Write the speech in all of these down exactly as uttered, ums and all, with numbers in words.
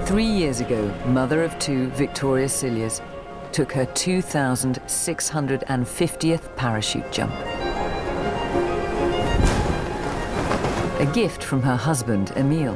Three years ago, mother of two, Victoria Cilliers, took her two thousand six hundred fiftieth parachute jump. A gift from her husband, Emil.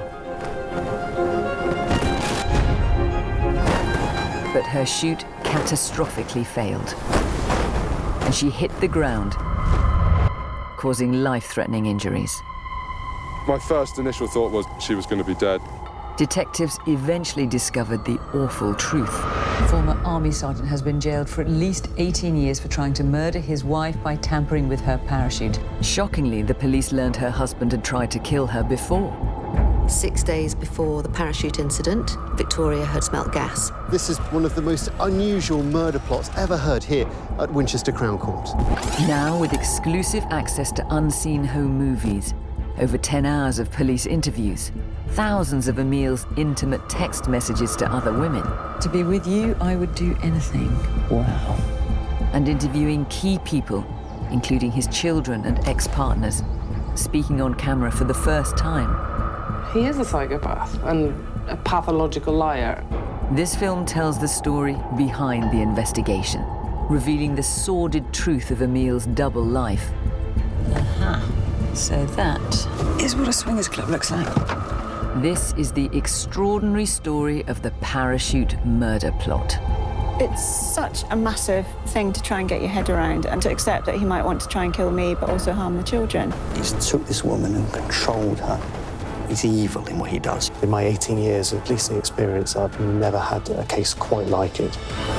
But her chute catastrophically failed, and she hit the ground, causing life-threatening injuries. My first initial thought was she was going to be dead. Detectives eventually discovered the awful truth. Former army sergeant has been jailed for at least eighteen years for trying to murder his wife by tampering with her parachute. Shockingly, the police learned her husband had tried to kill her before. Six days before the parachute incident, Victoria had smelt gas. This is one of the most unusual murder plots ever heard here at Winchester Crown Court. Now, with exclusive access to unseen home movies, over ten hours of police interviews, thousands of Emil's intimate text messages to other women. To be with you, I would do anything. Wow. And interviewing key people, including his children and ex-partners, speaking on camera for the first time. He is a psychopath and a pathological liar. This film tells the story behind the investigation, revealing the sordid truth of Emil's double life. Aha. So that is what a swingers club looks like. This is the extraordinary story of the parachute murder plot. It's such a massive thing to try and get your head around, and to accept that he might want to try and kill me but also harm the children. He's took this woman and controlled her. He's evil in what he does. In my eighteen years of policing experience, I've never had a case quite like it.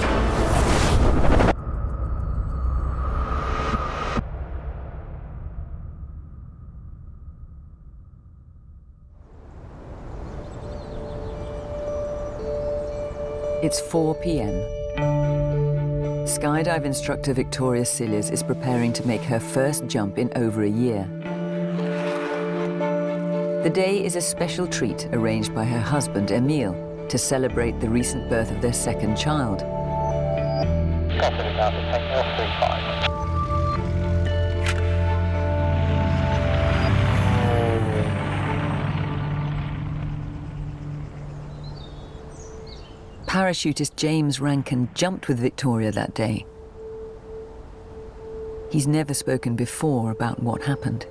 It's four p m Skydive instructor Victoria Cilliers is preparing to make her first jump in over a year. The day is a special treat arranged by her husband, Emil, to celebrate the recent birth of their second child. Parachutist James Rankin jumped with Victoria that day. He's never spoken before about what happened.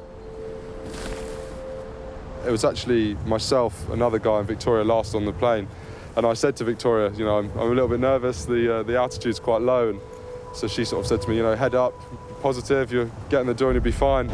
It was actually myself, another guy, and Victoria last on the plane. And I said to Victoria, you know, I'm, I'm a little bit nervous, the, uh, the altitude's quite low. And so she sort of said to me, you know, head up, positive, you're getting the door and you'll be fine.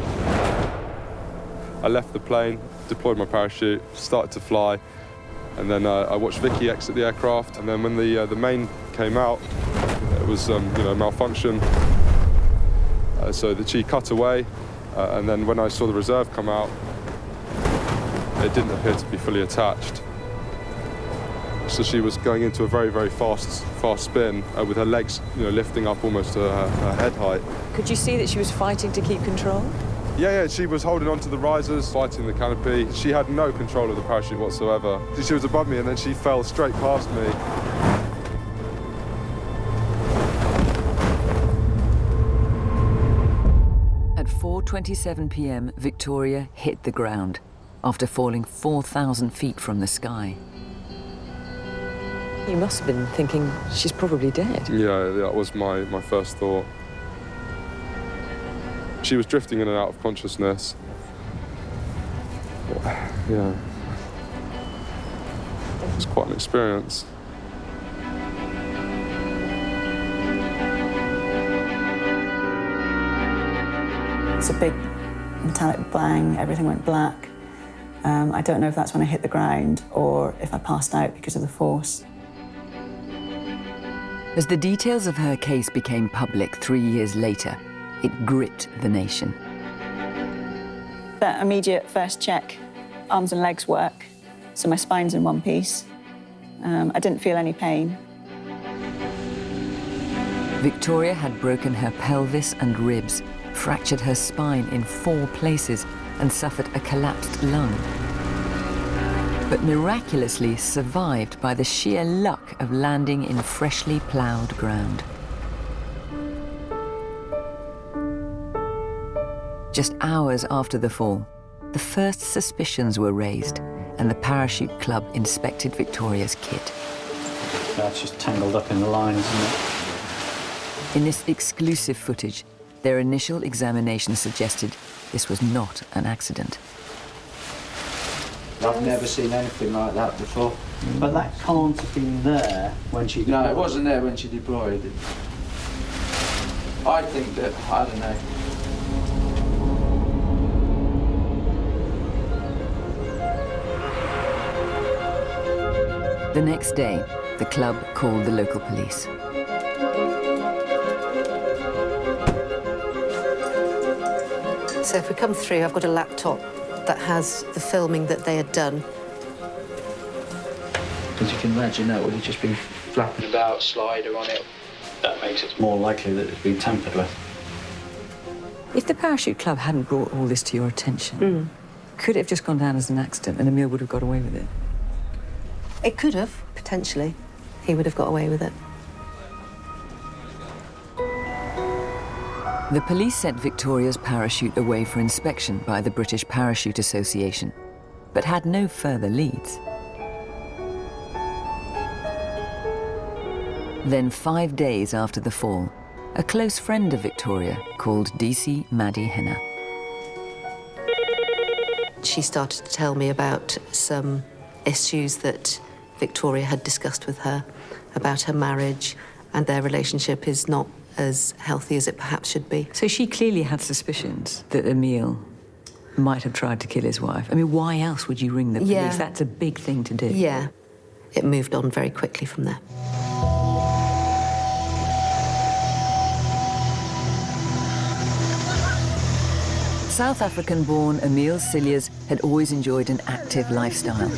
I left the plane, deployed my parachute, started to fly. And then uh, I watched Vicky exit the aircraft. And then when the, uh, the main came out, it was, um, you know, malfunction. Uh, so that she cut away. Uh, and then when I saw the reserve come out, it didn't appear to be fully attached. So she was going into a very, very fast, fast spin uh, with her legs, you know, lifting up almost to her, her head height. Could you see that she was fighting to keep control? Yeah, yeah, she was holding onto the risers, fighting the canopy. She had no control of the parachute whatsoever. She was above me and then she fell straight past me. At four twenty-seven p m, Victoria hit the ground after falling four thousand feet from the sky. You must have been thinking she's probably dead. Yeah, that was my, my first thought. She was drifting in and out of consciousness. Yeah. It was quite an experience. It's a big metallic bang, everything went black. Um, I don't know if that's when I hit the ground or if I passed out because of the force. As the details of her case became public three years later, it gripped the nation. That immediate first check, arms and legs work, so my spine's in one piece. Um, I didn't feel any pain. Victoria had broken her pelvis and ribs, fractured her spine in four places, and suffered a collapsed lung. But miraculously survived by the sheer luck of landing in freshly ploughed ground. Just hours after the fall, the first suspicions were raised, and the parachute club inspected Victoria's kit. That's just tangled up in the line, isn't it? In this exclusive footage, their initial examination suggested this was not an accident. I've never seen anything like that before. But that can't have been there when she deployed. No, it wasn't there when she deployed. I think that, I don't know. The next day, the club called the local police. So if we come through, I've got a laptop that has the filming that they had done. Because you can imagine that would have just been flapping about, slider on it. That makes it more likely that it's been tampered with. If the parachute club hadn't brought all this to your attention, Mm. could it have just gone down as an accident and Emil would have got away with it? It could have, potentially. He would have got away with it. The police sent Victoria's parachute away for inspection by the British Parachute Association, but had no further leads. Then, five days after the fall, a close friend of Victoria called D C Maddie Henner. She started to tell me about some issues that Victoria had discussed with her about her marriage, and their relationship is not as healthy as it perhaps should be. So she clearly had suspicions that Emil might have tried to kill his wife. I mean, why else would you ring the police? Yeah. That's a big thing to do. Yeah. It moved on very quickly from there. South African-born Emil Cilliers had always enjoyed an active lifestyle.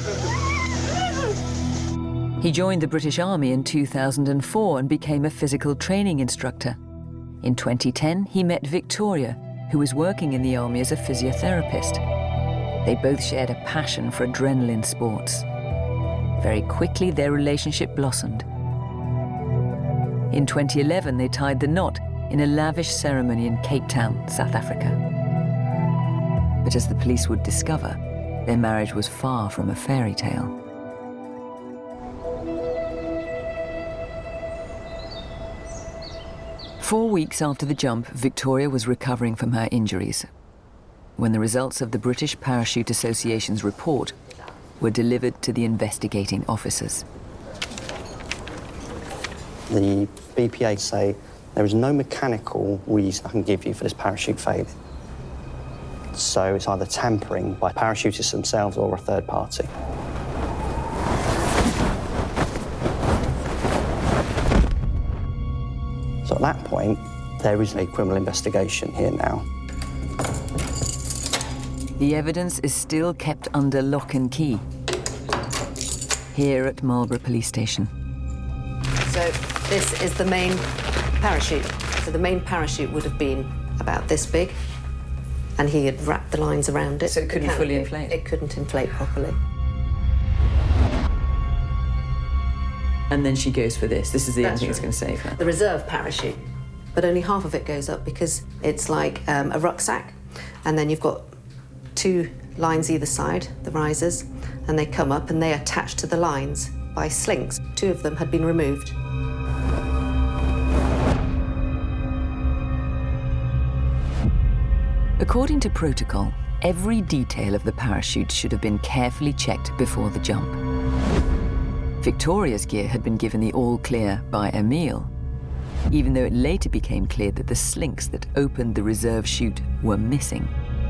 He joined the British Army in two thousand four and became a physical training instructor. In twenty ten, he met Victoria, who was working in the army as a physiotherapist. They both shared a passion for adrenaline sports. Very quickly, their relationship blossomed. In twenty eleven, they tied the knot in a lavish ceremony in Cape Town, South Africa. But as the police would discover, their marriage was far from a fairy tale. Four weeks after the jump, Victoria was recovering from her injuries when the results of the British Parachute Association's report were delivered to the investigating officers. The B P A say there is no mechanical reason I can give you for this parachute failure. So it's either tampering by parachutists themselves or a third party. So at that point, there is a criminal investigation here now. The evidence is still kept under lock and key here at Marlborough Police Station. So this is the main parachute. So the main parachute would have been about this big, and he had wrapped the lines around it. So it couldn't The fully canopy. inflate? It couldn't inflate properly. And then she goes for this. This is the only That's thing that's right. going to save her. The reserve parachute, but only half of it goes up because it's like um, a rucksack, and then you've got two lines either side, the risers, and they come up and they attach to the lines by slings. Two of them had been removed. According to protocol, every detail of the parachute should have been carefully checked before the jump. Victoria's gear had been given the all-clear by Emil, even though it later became clear that the slinks that opened the reserve chute were missing.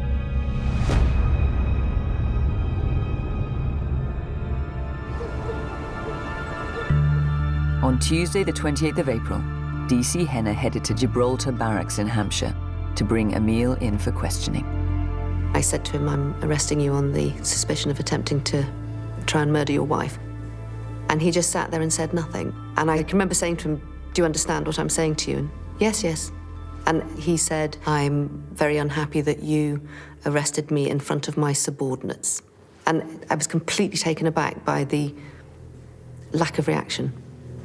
On Tuesday, the twenty-eighth of April, D C Henner headed to Gibraltar Barracks in Hampshire to bring Emil in for questioning. I said to him, I'm arresting you on the suspicion of attempting to try and murder your wife. And he just sat there and said nothing. And I can remember saying to him, do you understand what I'm saying to you? And yes, yes. And he said, I'm very unhappy that you arrested me in front of my subordinates. And I was completely taken aback by the lack of reaction.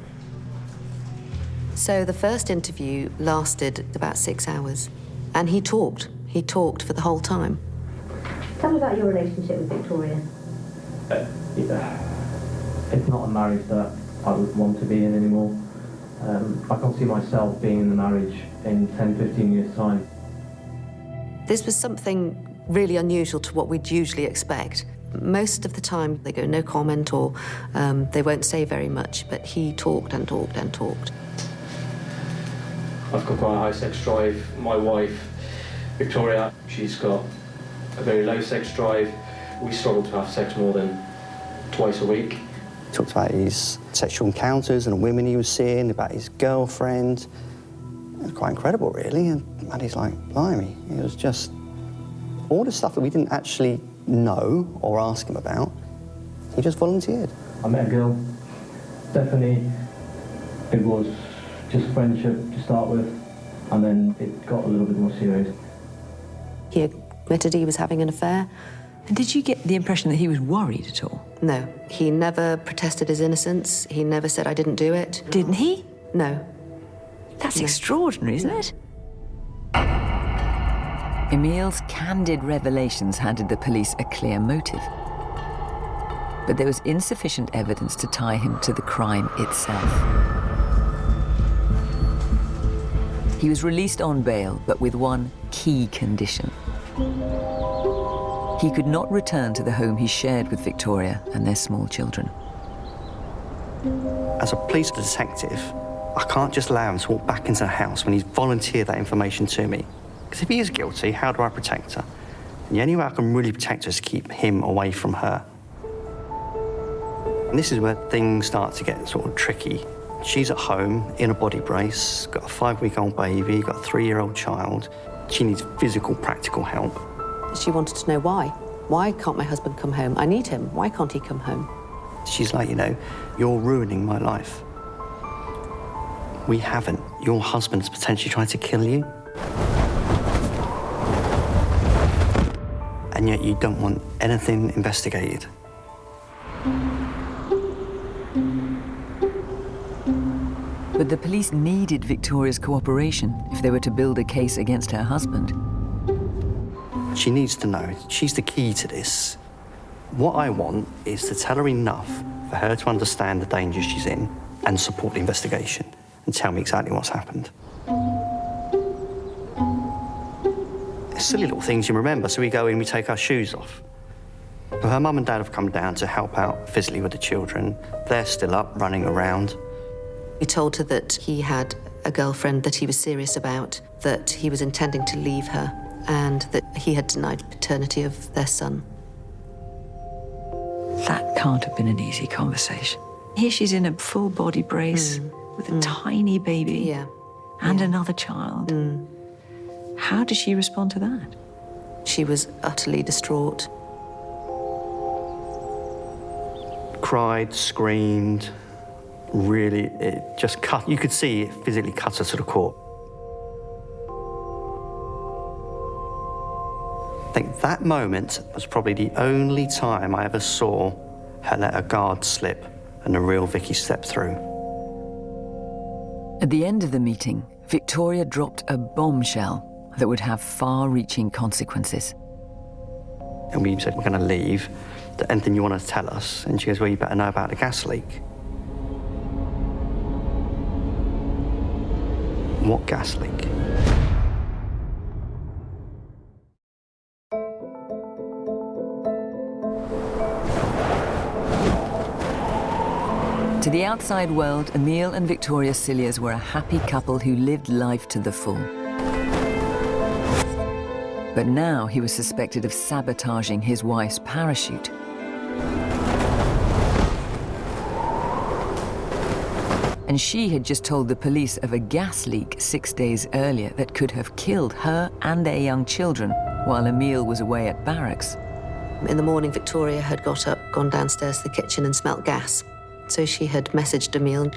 So the first interview lasted about six hours. And he talked. He talked for the whole time. Tell me about your relationship with Victoria. Uh, yeah. It's not a marriage that I would want to be in anymore. Um, I can't see myself being in the marriage in ten, fifteen years' time. This was something really unusual to what we'd usually expect. Most of the time, they go no comment or um, they won't say very much, but he talked and talked and talked. I've got quite a high sex drive. My wife, Victoria, she's got a very low sex drive. We struggle to have sex more than twice a week. He talked about his sexual encounters and women he was seeing, about his girlfriend. It was quite incredible, really. And Maddie's like, blimey, it was just all the stuff that we didn't actually know or ask him about. He just volunteered. I met a girl. Definitely, it was just friendship to start with, and then it got a little bit more serious. He admitted he was having an affair. And did you get the impression that he was worried at all? No. He never protested his innocence. He never said, I didn't do it. Didn't he? No. That's No. extraordinary, isn't it? Emil's candid revelations handed the police a clear motive. But there was insufficient evidence to tie him to the crime itself. He was released on bail, but with one key condition. He could not return to the home he shared with Victoria and their small children. As a police detective, I can't just allow him to walk back into the house when he's volunteered that information to me. Because if he is guilty, how do I protect her? And the only way I can really protect her is to keep him away from her. And this is where things start to get sort of tricky. She's at home in a body brace, got a five-week-old baby, got a three-year-old child. She needs physical, practical help. She wanted to know why. Why can't my husband come home? I need him. Why can't he come home? She's like, you know, you're ruining my life. We haven't. Your husband's potentially trying to kill you. And yet you don't want anything investigated. But the police needed Victoria's cooperation if they were to build a case against her husband. She needs to know. She's the key to this. What I want is to tell her enough for her to understand the danger she's in and support the investigation and tell me exactly what's happened. It's silly little things you remember, so we go in, we take our shoes off. But her mum and dad have come down to help out physically with the children. They're still up, running around. He told her that he had a girlfriend that he was serious about, that he was intending to leave her, and that he had denied paternity of their son. That can't have been an easy conversation. Here she's in a full body brace Mm. with a Mm. tiny baby Yeah. and Yeah. another child. Mm. How did she respond to that? She was utterly distraught. Cried, screamed, really, it just cut, you could see it physically cut her to the core. I think that moment was probably the only time I ever saw her let her guard slip and the real Vicky step through. At the end of the meeting, Victoria dropped a bombshell that would have far-reaching consequences. And we said, we're going to leave. Is there anything you want to tell us? And she goes, well, you better know about the gas leak. What gas leak? To the outside world, Emil and Victoria Cilliers were a happy couple who lived life to the full. But now he was suspected of sabotaging his wife's parachute. And she had just told the police of a gas leak six days earlier that could have killed her and their young children while Emil was away at barracks. In the morning, Victoria had got up, gone downstairs to the kitchen and smelt gas. So she had messaged Emil.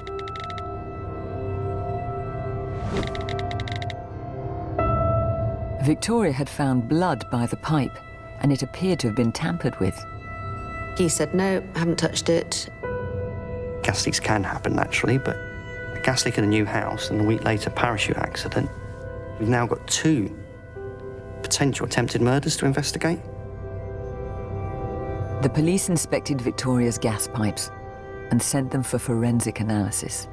Victoria had found blood by the pipe, and it appeared to have been tampered with. He said, no, I haven't touched it. Gas leaks can happen naturally, but a gas leak in a new house and a week later, parachute accident. We've now got two potential attempted murders to investigate. The police inspected Victoria's gas pipes and sent them for forensic analysis.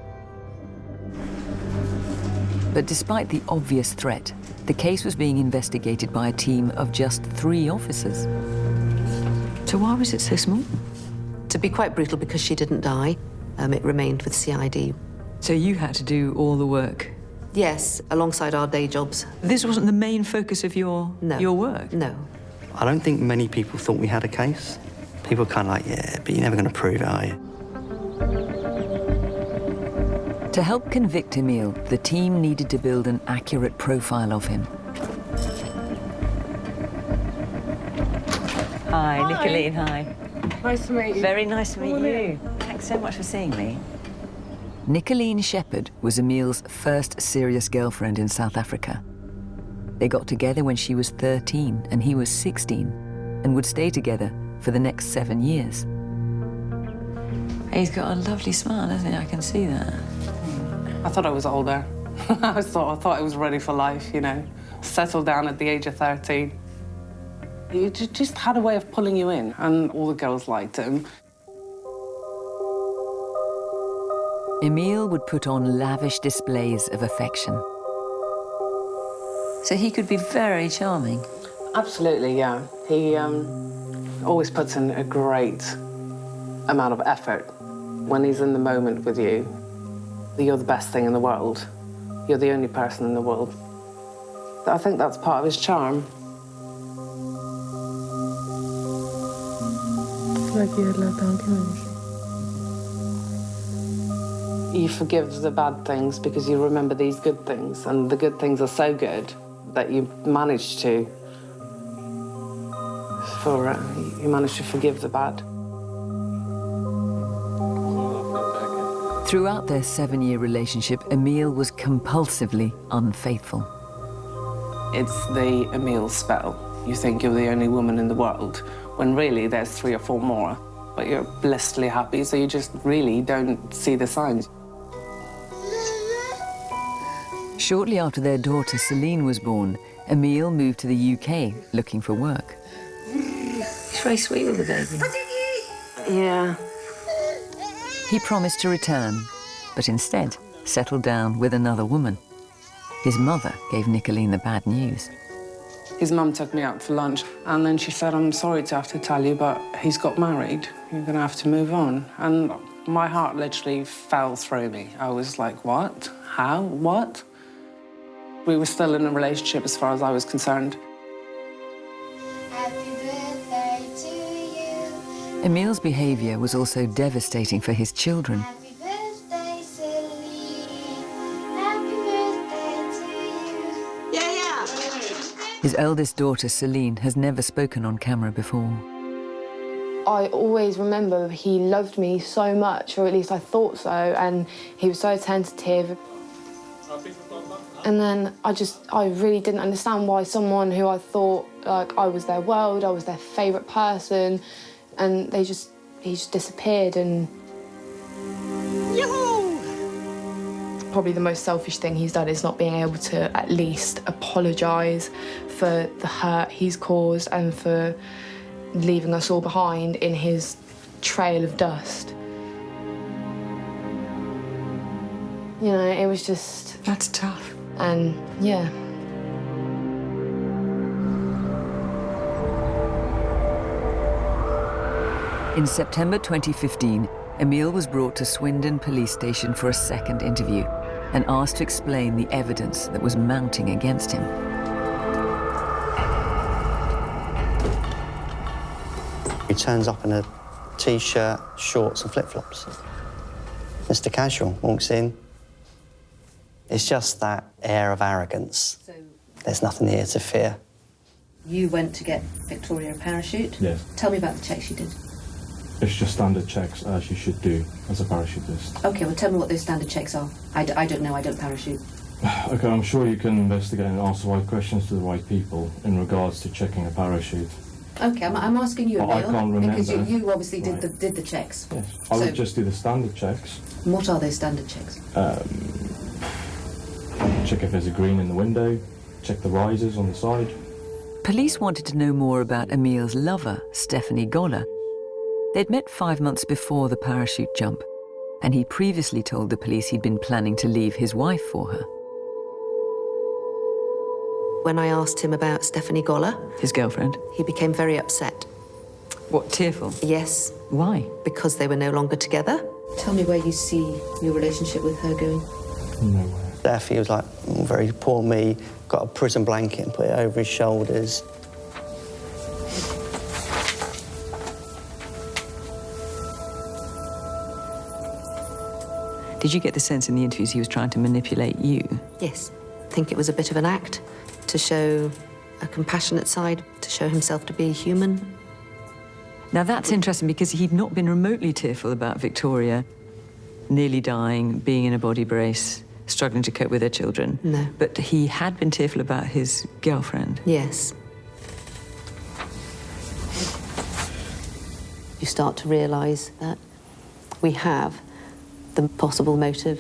But despite the obvious threat, the case was being investigated by a team of just three officers. So why was it so small? To be quite brutal, because she didn't die, um, it remained with C I D. So you had to do all the work? Yes, alongside our day jobs. This wasn't the main focus of your, no. your work? No. I don't think many people thought we had a case. People were kind of like, yeah, but you're never going to prove it, are you? To help convict Emil, the team needed to build an accurate profile of him. Hi, hi. Nicoline, hi. Nice to meet you. Very nice to meet you. Thanks so much for seeing me. Nicoline Shepherd was Emil's first serious girlfriend in South Africa. They got together when she was thirteen and he was sixteen, and would stay together for the next seven years. He's got a lovely smile, hasn't he? I can see that. I thought I was older. I thought I thought I was ready for life, you know. Settled down at the age of thirteen. He just had a way of pulling you in, and all the girls liked him. Emil would put on lavish displays of affection. So he could be very charming. Absolutely, yeah. He um, always puts in a great amount of effort. When he's in the moment with you, you're the best thing in the world. You're the only person in the world. I think that's part of his charm. You forgive the bad things because you remember these good things, and the good things are so good that you manage to, for uh, you manage to forgive the bad. Throughout their seven-year relationship, Emil was compulsively unfaithful. It's the Emil spell. You think you're the only woman in the world, when really there's three or four more. But you're blissfully happy, so you just really don't see the signs. Shortly after their daughter Celine was born, Emil moved to the U K looking for work. He's very sweet with the baby. Yeah. He promised to return, but instead settled down with another woman. His mother gave Nicoline the bad news. His mum took me out for lunch, and then she said, I'm sorry to have to tell you, but he's got married. You're going to have to move on. And my heart literally fell through me. I was like, what? How? What? We were still in a relationship as far as I was concerned. Happy birthday to you. Emil's behaviour was also devastating for his children. Happy birthday, Celine. Happy birthday to you. Yeah, yeah. His eldest daughter, Celine, has never spoken on camera before. I always remember he loved me so much, or at least I thought so, and he was so attentive. And then I just, I really didn't understand why someone who I thought, like, I was their world, I was their favourite person, and they just, he just disappeared, and... Yoo-hoo! Probably the most selfish thing he's done is not being able to at least apologise for the hurt he's caused and for leaving us all behind in his trail of dust. You know, it was just... That's tough. And, yeah. In September twenty fifteen, Emil was brought to Swindon Police Station for a second interview and asked to explain the evidence that was mounting against him. He turns up in a T-shirt, shorts and flip-flops. Mister Casual walks in. It's just that air of arrogance. So there's nothing here to fear. You went to get Victoria a parachute? Yes. Tell me about the checks you did. It's just standard checks, as you should do as a parachutist. OK, well, tell me what those standard checks are. I, d I don't know, I don't parachute. OK, I'm sure you can investigate and answer the right questions to the right people in regards to checking a parachute. OK, I'm, I'm asking you, Oh, I Emil, can't remember. because you, you obviously did, Right. the, did the checks. Yes. I So- would just do the standard checks. What are those standard checks? Um, check if there's a green in the window, check the risers on the side. Police wanted to know more about Emil's lover, Stephanie Goller. They'd met five months before the parachute jump, and he'd previously told the police he'd been planning to leave his wife for her. When I asked him about Stephanie Goller, his girlfriend, he became very upset. What, tearful? Yes. Why? Because they were no longer together. Tell me where you see your relationship with her going. Nowhere. Steph, he was like, oh, very poor me, got a prison blanket and put it over his shoulders. Did you get the sense in the interviews he was trying to manipulate you? Yes. I think it was a bit of an act to show a compassionate side, to show himself to be human. Now that's interesting because he'd not been remotely tearful about Victoria nearly dying, being in a body brace, struggling to cope with her children. No. But he had been tearful about his girlfriend. Yes. You start to realise that we have the possible motive.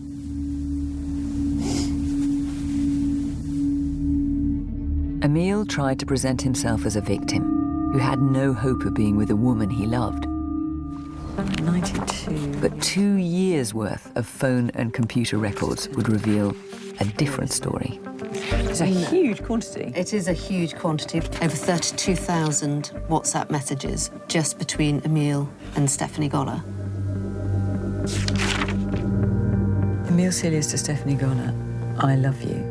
Emil tried to present himself as a victim who had no hope of being with a woman he loved. ninety-two. But two years' worth of phone and computer records would reveal a different story. It's a huge quantity. It is a huge quantity. Over thirty-two thousand WhatsApp messages just between Emil and Stephanie Goller. Emil Silius to Stephanie Goller, I love you.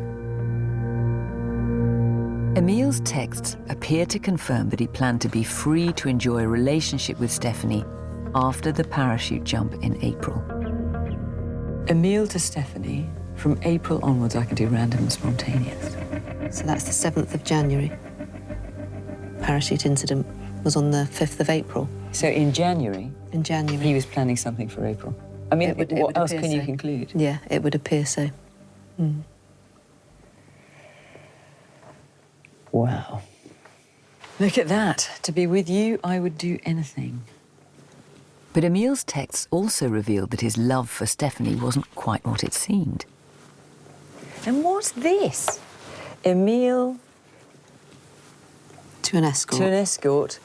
Emil's texts appear to confirm that he planned to be free to enjoy a relationship with Stephanie after the parachute jump in April. Emil to Stephanie, from April onwards I can do random and spontaneous. So that's the seventh of January. Parachute incident was on the fifth of April. So in January? In January. He was planning something for April. I mean, It would- it what would else appear can you so. conclude? Yeah, it would appear so. Mm. Wow. Look at that. To be with you, I would do anything. But Emil's texts also revealed that his love for Stephanie wasn't quite what it seemed. And what's this? Emil To an escort. to an escort.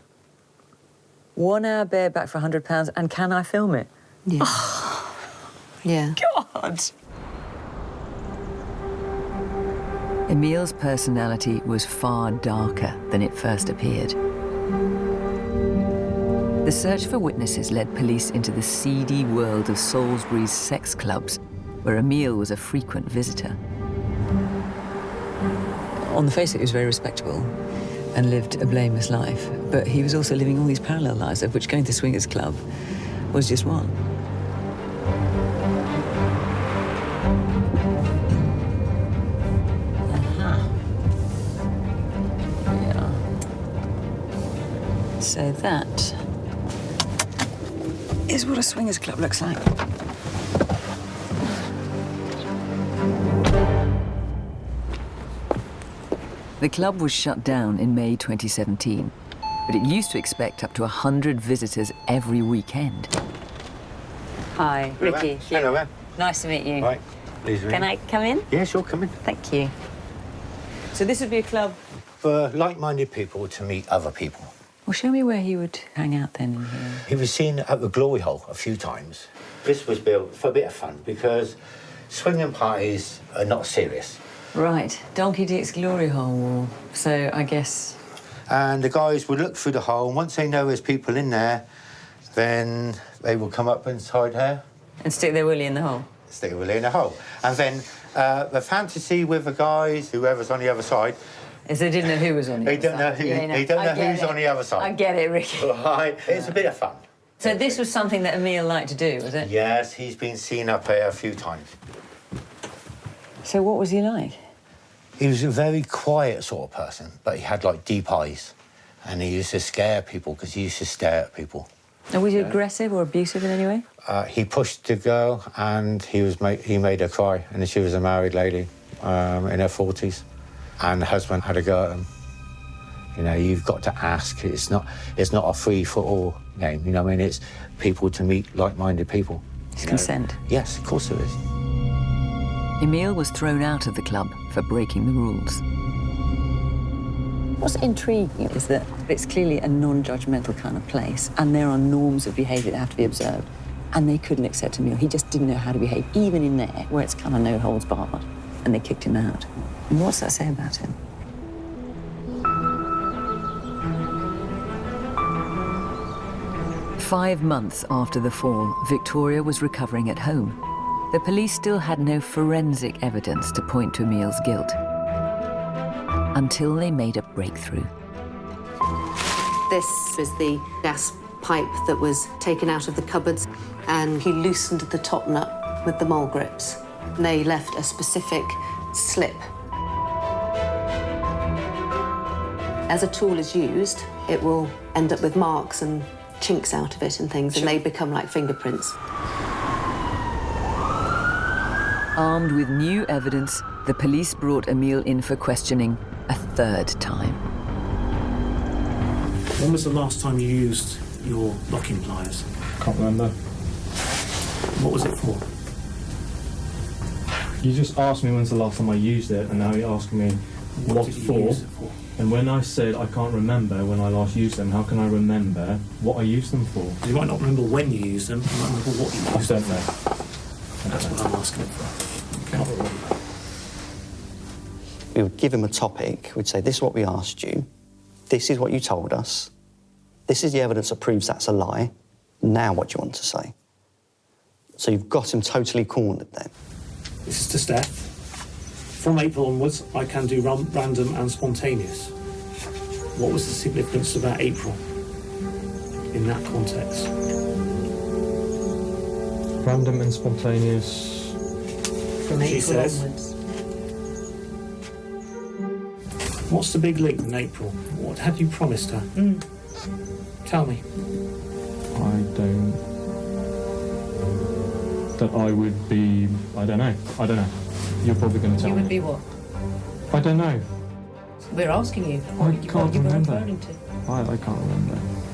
One hour bareback for one hundred pounds, and can I film it? Yeah. Yeah. God! Emil's personality was far darker than it first appeared. The search for witnesses led police into the seedy world of Salisbury's sex clubs, where Emil was a frequent visitor. On the face of it, he was very respectable and lived a blameless life, but he was also living all these parallel lives, of which going to Swingers Club was just one. So that is what a swingers club looks like. The club was shut down in May twenty seventeen, but it used to expect up to one hundred visitors every weekend. Hi, Ricky. Hello there. Nice to meet you. Right. Please Can I come in? Yeah, sure, come in. Thank you. So this would be a club? For like-minded people to meet other people. Well, show me where he would hang out then in here. He was seen at the Glory Hole a few times. This was built for a bit of fun because swinging parties are not serious. Right, Donkey Dick's Glory Hole. So I guess... And the guys would look through the hole, and once they know there's people in there, then they will come up inside her. And stick their willy in the hole? Stick their willy in the hole. And then uh, the fantasy with the guys, whoever's on the other side... Is they didn't know who was on the They other don't know side. who. Yeah, no, They don't I know get who's it. on the other side. I get it, Ricky. Right, it's a bit of fun. So this was something that Emil liked to do, was it? Yes, he's been seen up here a few times. So what was he like? He was a very quiet sort of person, but he had, like, deep eyes. And he used to scare people because he used to stare at people. And was he aggressive or abusive in any way? Uh, he pushed the girl and he was ma he made her cry. And she was a married lady um, in her forties. And the husband had a go at him. You know, you've got to ask. It's not, it's not a free-for-all game, you know what I mean? It's people to meet like-minded people. It's consent. Yes, of course there is. Emil was thrown out of the club for breaking the rules. What's intriguing is that it's clearly a non-judgmental kind of place, and there are norms of behaviour that have to be observed. And they couldn't accept Emil. He just didn't know how to behave, even in there, where it's kind of no holds barred. And they kicked him out. And what's that say about him? Five months after the fall, Victoria was recovering at home. The police still had no forensic evidence to point to Emil's guilt. Until they made a breakthrough. This is the gas pipe that was taken out of the cupboards, and he loosened the top nut with the mole grips. And they left a specific slip. As a tool is used, it will end up with marks and chinks out of it and things, and they become like fingerprints. Armed with new evidence, the police brought Emil in for questioning a third time. When was the last time you used your locking pliers? Can't remember. What was it for? You just asked me when's the last time I used it, and now you're asking me What what did you for. use it for? And when I said I can't remember when I last used them, how can I remember what I used them for? You might not remember when you used them, you might remember what you used I them don't know. for. That's what I'm asking for. You cannot remember. We would give him a topic, we'd say, this is what we asked you, this is what you told us, this is the evidence that proves that's a lie, now what do you want to say? So you've got him totally cornered then. This is to Steph. From April onwards, I can do ram random and spontaneous. What was the significance of that April in that context? Random and spontaneous. From She April says. onwards. What's the big leap in April? What have you promised her? Mm. Tell me. I don't... That I would be... I don't know. I don't know. You're probably going to tell You me. would be what? I don't know. We're asking you. I What you- can't what you were remember. referring to. I, I can't remember.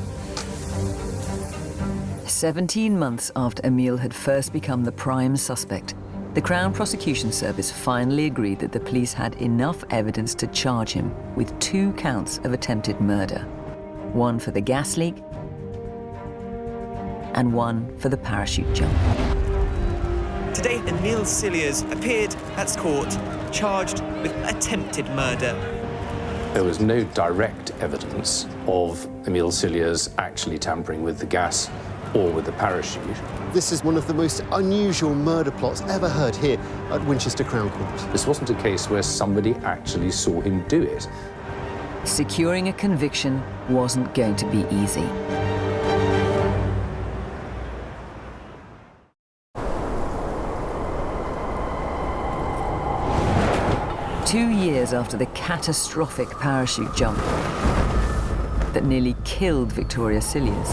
Seventeen months after Emil had first become the prime suspect, the Crown Prosecution Service finally agreed that the police had enough evidence to charge him with two counts of attempted murder. One for the gas leak and one for the parachute jump. Today, Emil Cilliers appeared at court, charged with attempted murder. There was no direct evidence of Emil Cilliers actually tampering with the gas or with the parachute. This is one of the most unusual murder plots ever heard here at Winchester Crown Court. This wasn't a case where somebody actually saw him do it. Securing a conviction wasn't going to be easy. Two years after the catastrophic parachute jump that nearly killed Victoria Cilliers,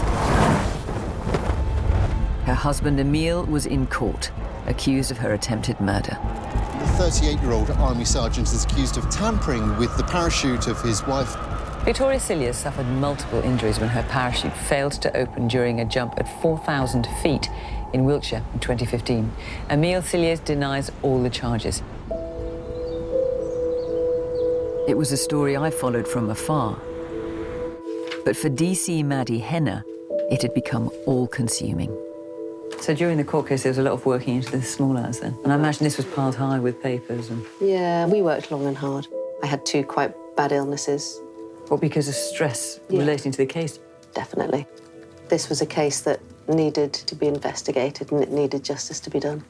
her husband Emil was in court, accused of her attempted murder. The thirty-eight-year-old Army sergeant is accused of tampering with the parachute of his wife. Victoria Cilliers suffered multiple injuries when her parachute failed to open during a jump at four thousand feet in Wiltshire in twenty fifteen. Emil Cilliers denies all the charges. It was a story I followed from afar. But for D C Maddie Henner, it had become all-consuming. So during the court case, there was a lot of working into the small hours then. And I imagine this was piled high with papers and... Yeah, we worked long and hard. I had two quite bad illnesses. What, because of stress Yeah. relating to the case? Definitely. This was a case that needed to be investigated and it needed justice to be done.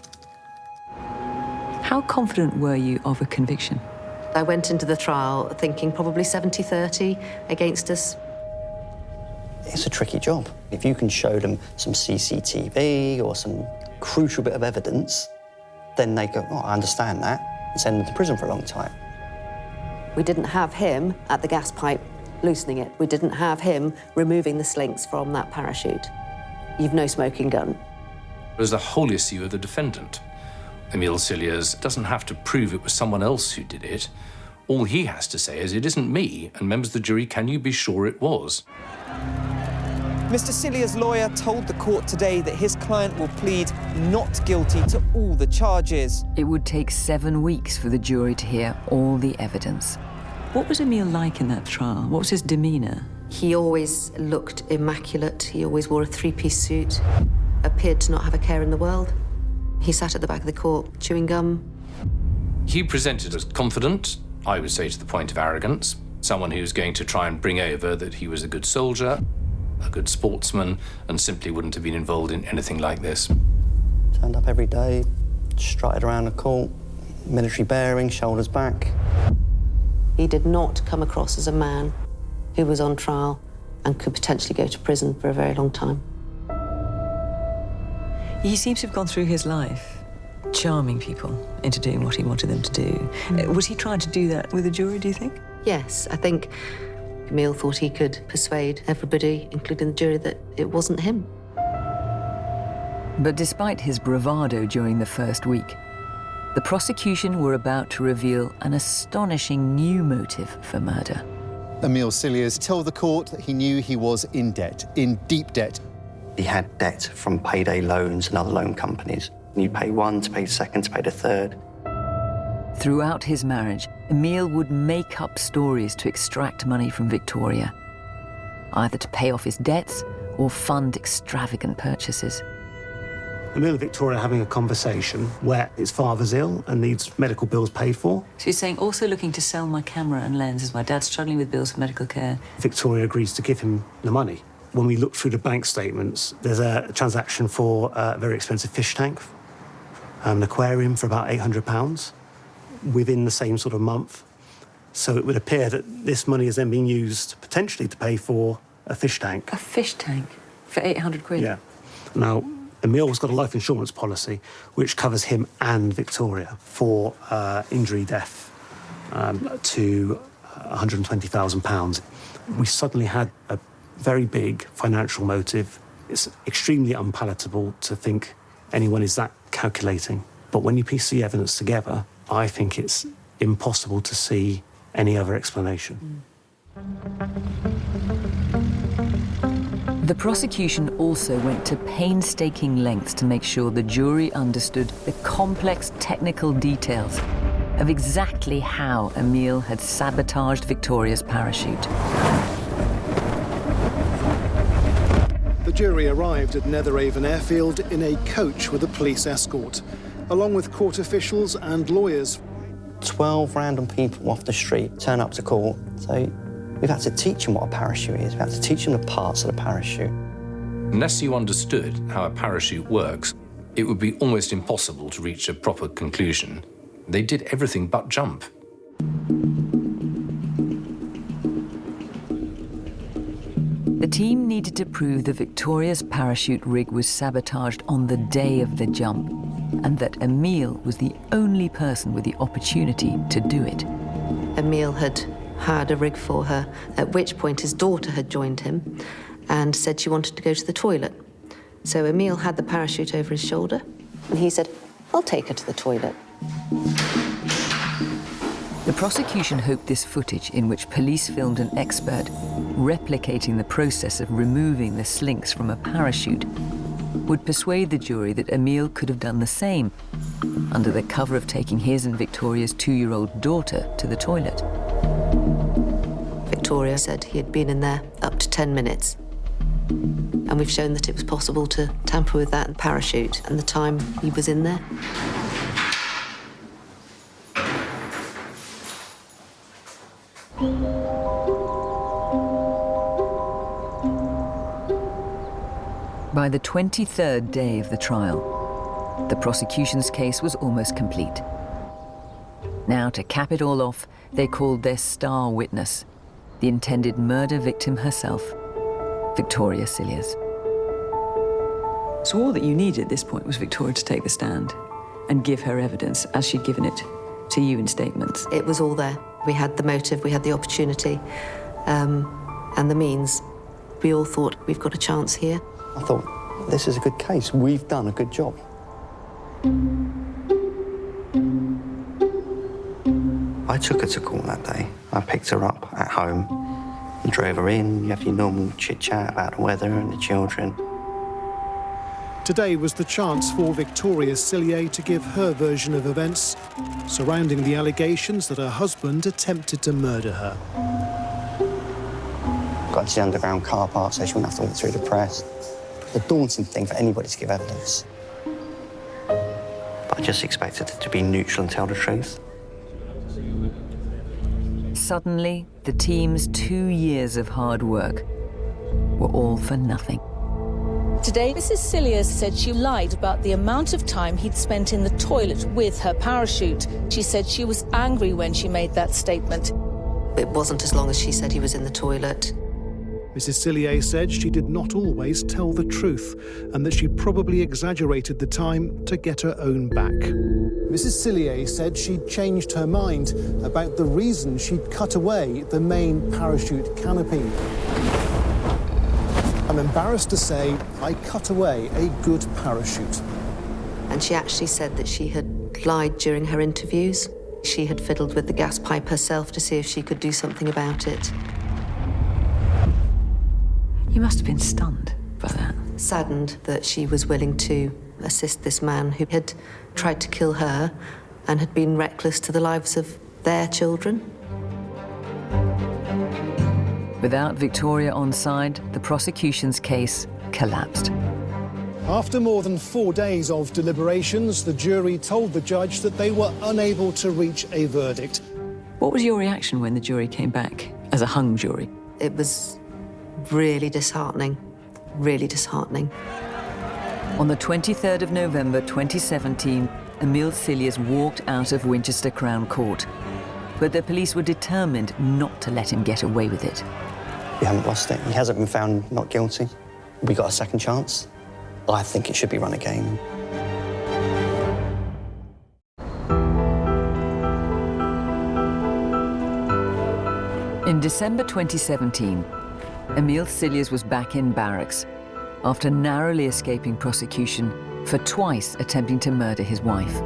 How confident were you of a conviction? I went into the trial thinking probably seventy thirty against us. It's a tricky job. If you can show them some C C T V or some crucial bit of evidence, then they go, oh, I understand that, and send them to prison for a long time. We didn't have him at the gas pipe loosening it. We didn't have him removing the slinks from that parachute. You've no smoking gun. There's the whole issue of the defendant. Emil Cilliers doesn't have to prove it was someone else who did it. All he has to say is, it isn't me, and members of the jury, can you be sure it was? Mister Cilliers' lawyer told the court today that his client will plead not guilty to all the charges. It would take seven weeks for the jury to hear all the evidence. What was Emile like in that trial? What was his demeanour? He always looked immaculate. He always wore a three-piece suit, appeared to not have a care in the world. He sat at the back of the court, chewing gum. He presented as confident, I would say to the point of arrogance, someone who was going to try and bring over that he was a good soldier, a good sportsman, and simply wouldn't have been involved in anything like this. Turned up every day, strutted around the court, military bearing, shoulders back. He did not come across as a man who was on trial and could potentially go to prison for a very long time. He seems to have gone through his life charming people into doing what he wanted them to do. Mm. Was he trying to do that with the jury, do you think? Yes, I think Emile thought he could persuade everybody, including the jury, that it wasn't him. But despite his bravado during the first week, the prosecution were about to reveal an astonishing new motive for murder. Emile Cilliers told the court that he knew he was in debt, in deep debt. He had debt from payday loans and other loan companies. You pay one to pay second to pay the third. Throughout his marriage, Emile would make up stories to extract money from Victoria, either to pay off his debts or fund extravagant purchases. Emile and Victoria having a conversation where his father's ill and needs medical bills paid for. So he's saying, also looking to sell my camera and lenses. My dad's struggling with bills for medical care. Victoria agrees to give him the money. When we look through the bank statements, there's a transaction for a very expensive fish tank, an aquarium for about eight hundred pounds, within the same sort of month. So it would appear that this money is then being used potentially to pay for a fish tank. A fish tank for eight hundred quid? Yeah. Now, Emile's got a life insurance policy which covers him and Victoria for uh, injury, death, um, to one hundred twenty thousand pounds. We suddenly had a very big financial motive. It's extremely unpalatable to think anyone is that calculating. But when you piece the evidence together, I think it's impossible to see any other explanation. The prosecution also went to painstaking lengths to make sure the jury understood the complex technical details of exactly how Emile had sabotaged Victoria's parachute. The jury arrived at Netheravon Airfield in a coach with a police escort, along with court officials and lawyers. Twelve random people off the street turn up to court, so we've had to teach them what a parachute is. We've had to teach them the parts of the parachute. Unless you understood how a parachute works, it would be almost impossible to reach a proper conclusion. They did everything but jump. The team needed to prove that Victoria's parachute rig was sabotaged on the day of the jump, and that Emile was the only person with the opportunity to do it. Emile had hired a rig for her, at which point his daughter had joined him and said she wanted to go to the toilet. So Emile had the parachute over his shoulder, and he said, "I'll take her to the toilet." The prosecution hoped this footage, in which police filmed an expert replicating the process of removing the slinks from a parachute, would persuade the jury that Emile could have done the same under the cover of taking his and Victoria's two-year-old daughter to the toilet. Victoria said he had been in there up to ten minutes. And we've shown that it was possible to tamper with that parachute and the time he was in there. By the twenty-third day of the trial, the prosecution's case was almost complete. Now, to cap it all off, they called their star witness, the intended murder victim herself, Victoria Cilliers. So all that you needed at this point was Victoria to take the stand and give her evidence as she'd given it to you in statements. It was all there. We had the motive, we had the opportunity, um, and the means. We all thought, we've got a chance here. I thought, this is a good case. We've done a good job. I took her to court that day. I picked her up at home and drove her in. You have your normal chit-chat about the weather and the children. Today was the chance for Victoria Cilliers to give her version of events surrounding the allegations that her husband attempted to murder her. Got into the underground car park so she wouldn't have to walk through the press. A daunting thing for anybody to give evidence. But I just expected it to be neutral and tell the truth. Suddenly, the team's two years of hard work were all for nothing. Today, Missus Cilliers said she lied about the amount of time he'd spent in the toilet with her parachute. She said she was angry when she made that statement. It wasn't as long as she said he was in the toilet. Missus Cilliers said she did not always tell the truth and that she probably exaggerated the time to get her own back. Missus Cilliers said she'd changed her mind about the reason she'd cut away the main parachute canopy. I'm embarrassed to say I cut away a good parachute. And she actually said that she had lied during her interviews. She had fiddled with the gas pipe herself to see if she could do something about it. You must have been stunned by that. Saddened that she was willing to assist this man who had tried to kill her and had been reckless to the lives of their children. Without Victoria on side, the prosecution's case collapsed. After more than four days of deliberations, the jury told the judge that they were unable to reach a verdict. What was your reaction when the jury came back as a hung jury? It was really disheartening, really disheartening. On the twenty-third of November twenty seventeen, Emile Cilliers walked out of Winchester Crown Court, but the police were determined not to let him get away with it. We haven't lost it. He hasn't been found not guilty. We got a second chance. I think it should be run again. In December twenty seventeen, Emile Cilliers was back in barracks after narrowly escaping prosecution for twice attempting to murder his wife.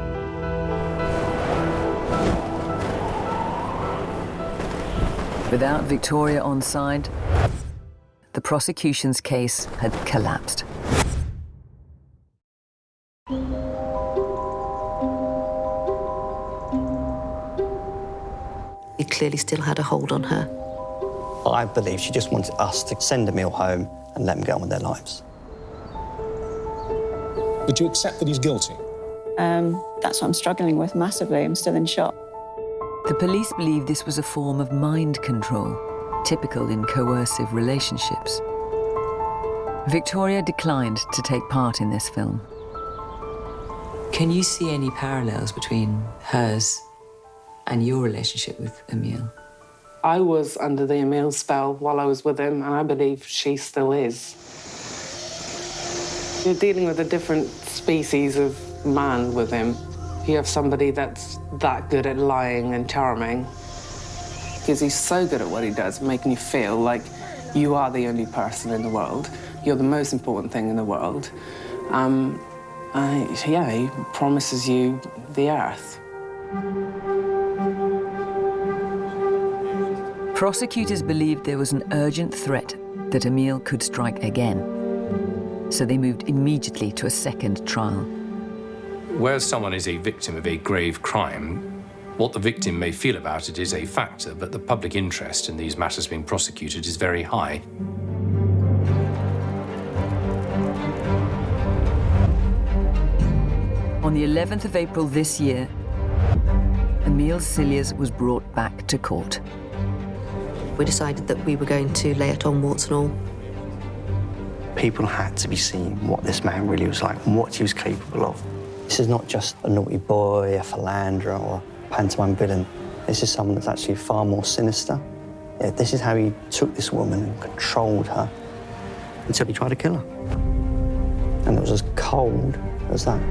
Without Victoria on side, the prosecution's case had collapsed. He clearly still had a hold on her. I believe she just wanted us to send Emile home and let them get on with their lives. Would you accept that he's guilty? Um, that's what I'm struggling with massively. I'm still in shock. The police believe this was a form of mind control, typical in coercive relationships. Victoria declined to take part in this film. Can you see any parallels between hers and your relationship with Emile? I was under the Emile spell while I was with him, and I believe she still is. You're dealing with a different species of man with him. You have somebody that's that good at lying and charming, because he's so good at what he does, making you feel like you are the only person in the world. You're the most important thing in the world. Um, uh, yeah, he promises you the earth. Prosecutors believed there was an urgent threat that Emile could strike again, so they moved immediately to a second trial. Where someone is a victim of a grave crime, what the victim may feel about it is a factor, but the public interest in these matters being prosecuted is very high. On the eleventh of April this year, Emile Cilliers was brought back to court. We decided that we were going to lay it on warts and all. People had to be seeing what this man really was like and what he was capable of. This is not just a naughty boy, a philanderer, or a pantomime villain. This is someone that's actually far more sinister. Yeah, this is how he took this woman and controlled her until he tried to kill her. And it was as cold as that.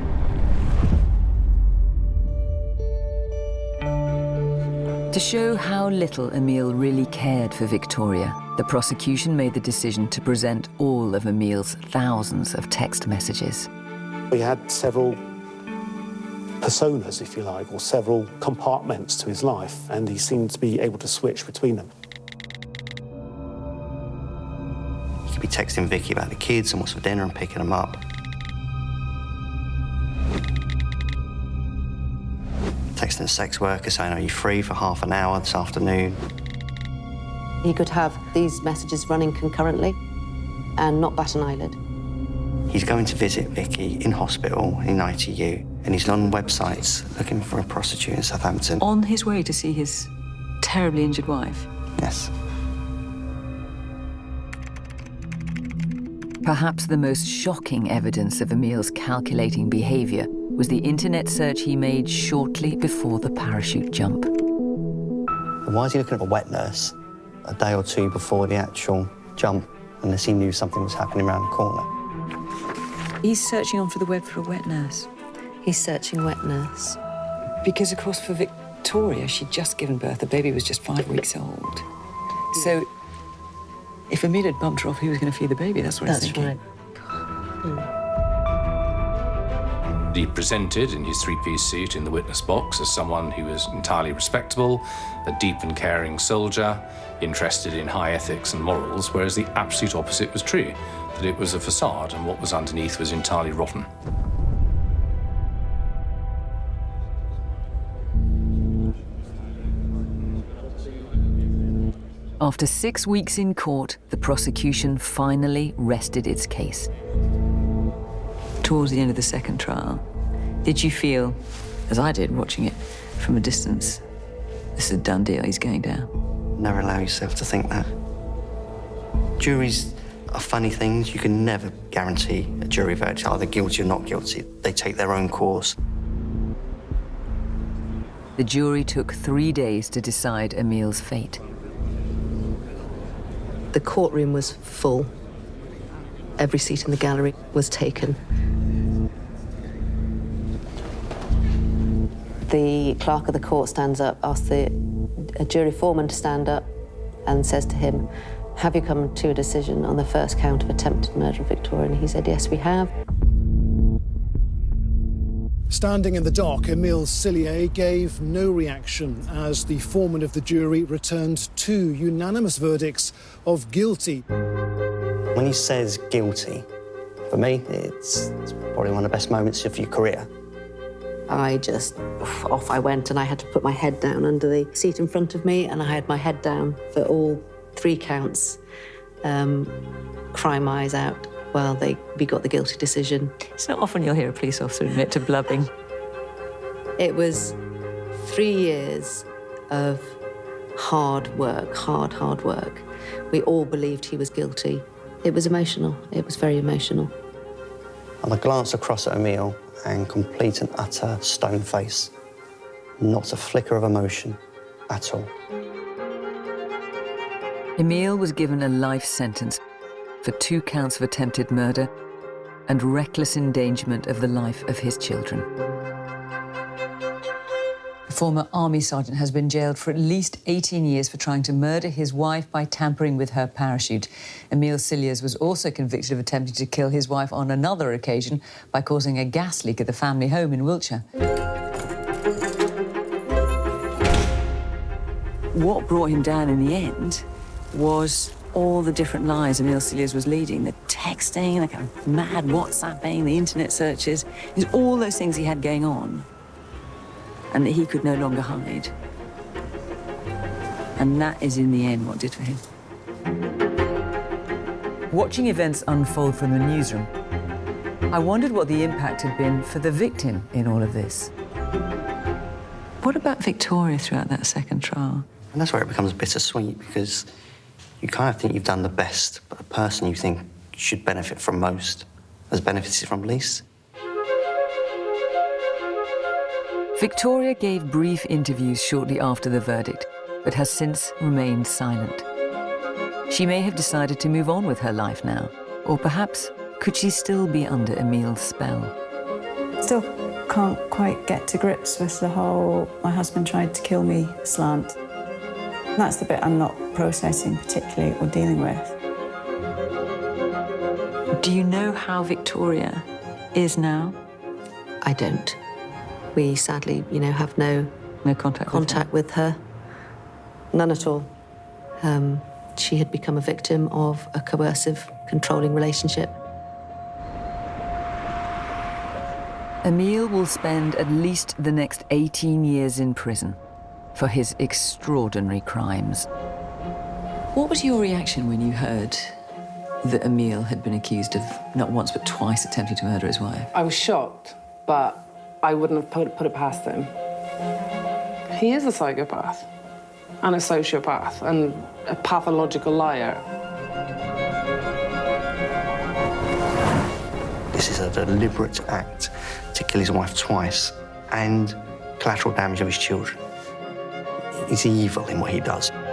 To show how little Emile really cared for Victoria, the prosecution made the decision to present all of Emile's thousands of text messages. He had several personas, if you like, or several compartments to his life, and he seemed to be able to switch between them. You be texting Vicky about the kids and what's for dinner and picking them up. Texting a sex worker saying, are you free for half an hour this afternoon? He could have these messages running concurrently and not bat an eyelid. He's going to visit Vicky in hospital, in I T U, and he's on websites looking for a prostitute in Southampton. On his way to see his terribly injured wife? Yes. Perhaps the most shocking evidence of Emil's calculating behaviour was the internet search he made shortly before the parachute jump. Why is he looking at a wet nurse a day or two before the actual jump, unless he knew something was happening around the corner? He's searching on for the web for a wet nurse. He's searching wet nurse. Because, of course, for Victoria, she'd just given birth. The baby was just five weeks old. So, if Emil had bumped her off, who was going to feed the baby? That's what That's he's thinking. right. He presented in his three-piece suit in the witness box as someone who was entirely respectable, a deep and caring soldier, interested in high ethics and morals, whereas the absolute opposite was true, that it was a facade and what was underneath was entirely rotten. After six weeks in court, the prosecution finally rested its case. Towards the end of the second trial, did you feel, as I did watching it from a distance, this is a done deal, he's going down? Never allow yourself to think that. Juries are funny things. You can never guarantee a jury verdict, either guilty or not guilty. They take their own course. The jury took three days to decide Emil's fate. The courtroom was full. Every seat in the gallery was taken. The clerk of the court stands up, asks the a jury foreman to stand up and says to him, have you come to a decision on the first count of attempted murder of Victoria? And he said, yes, we have. Standing in the dock, Emile Cilliers gave no reaction as the foreman of the jury returned two unanimous verdicts of guilty. When he says guilty, for me, it's, it's probably one of the best moments of your career. I just, off I went, and I had to put my head down under the seat in front of me, and I had my head down for all three counts, um, cry my eyes out while they we got the guilty decision. It's not often you'll hear a police officer admit to blubbing. It was three years of hard work, hard, hard work. We all believed he was guilty. It was emotional. It was very emotional. And I glanced across at Emile and complete and utter stone face. Not a flicker of emotion at all. Emile was given a life sentence for two counts of attempted murder and reckless endangerment of the life of his children. A former army sergeant has been jailed for at least eighteen years for trying to murder his wife by tampering with her parachute. Emile Cilliers was also convicted of attempting to kill his wife on another occasion by causing a gas leak at the family home in Wiltshire. What brought him down in the end was all the different lives Emile Cilliers was leading, the texting, the kind of mad WhatsApping, the internet searches, there's all those things he had going on and that he could no longer hide. And that is, in the end, what did for him. Watching events unfold from the newsroom, I wondered what the impact had been for the victim in all of this. What about Victoria throughout that second trial? And that's where it becomes bittersweet, because you kind of think you've done the best, but the person you think should benefit from most has benefited from least. Victoria gave brief interviews shortly after the verdict, but has since remained silent. She may have decided to move on with her life now, or perhaps could she still be under Emile's spell? Still can't quite get to grips with the whole my husband tried to kill me slant. And that's the bit I'm not processing particularly or dealing with. Do you know how Victoria is now? I don't. We sadly, you know, have no no contact contact with her. With her. None at all. Um, she had become a victim of a coercive, controlling relationship. Emile will spend at least the next eighteen years in prison for his extraordinary crimes. What was your reaction when you heard that Emile had been accused of not once but twice attempting to murder his wife? I was shocked, but I wouldn't have put, put it past him. He is a psychopath and a sociopath and a pathological liar. This is a deliberate act to kill his wife twice and collateral damage of his children. He's evil in what he does.